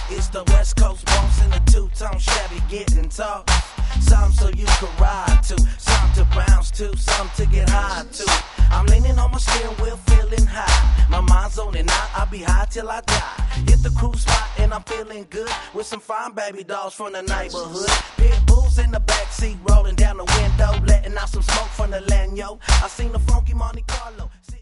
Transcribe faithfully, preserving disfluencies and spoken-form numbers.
It's the West Coast boss in a two-tone Chevy getting tossed. Some so you can ride to, some to bounce to, some to get high to. I'm leaning on my steering wheel, feeling high. My mind's on and out, I'll be high till I die. Hit the cruise spot and I'm feeling good with some fine baby dolls from the neighborhood. Pit bulls in the backseat, rolling down the window, letting out some smoke from the Lanyo. I seen the funky Monte Carlo.